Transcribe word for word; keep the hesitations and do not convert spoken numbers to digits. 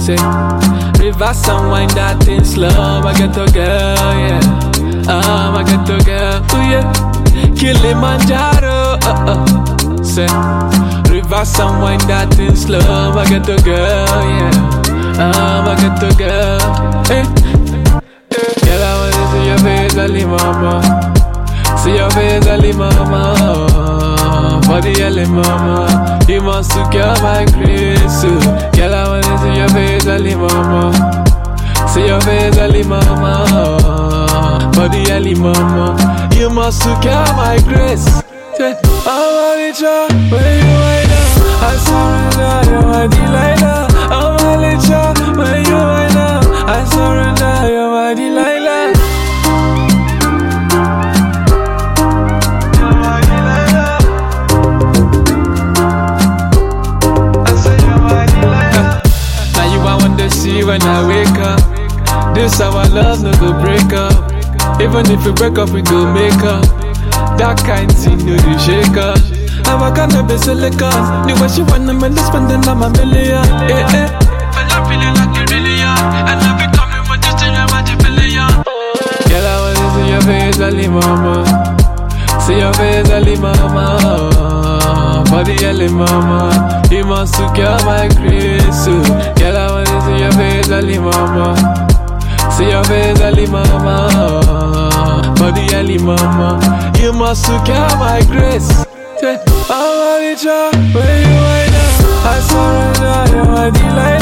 Say, reverse and wind that thing slow. I get to girl, yeah. Um, I get to girl, ooh yeah. Kilimanjaro, uh uh. Say, reverse and wind that thing slow. I get to girl, yeah. Um, I get to girl, hey. Girl, I wanna see your face, Ali mama. See your face, Ali mama. Body, Ali mama. You must secure my grace. Girl, I wanna see your face, Ali mama. See your face, Ali mama. Body, Ali mama. You must secure my grace. I want it, you, where you right now. I surrender, you're my Delilah. I want it, you, where you right now. I surrender, you're my Delilah. See when I wake up, this our love no go break up. Even if we break up, we go make up. That kind thing no do shake up. I'm a kind of silicon. The way she wanna make me spending on my million. Eh eh. But I'm feeling like a billion, and I'm becoming what you say about a billion. Girl, I wanna see your face, Ali mama. See your face, Ali mama. Body, Ali mama. You must secure my grace. Girl, I wanna see your face, Ali mama. See your face, Ali mama. Body, Ali mama. You must secure my grace. I want it, where you right now. I surrender, you're my Delilah.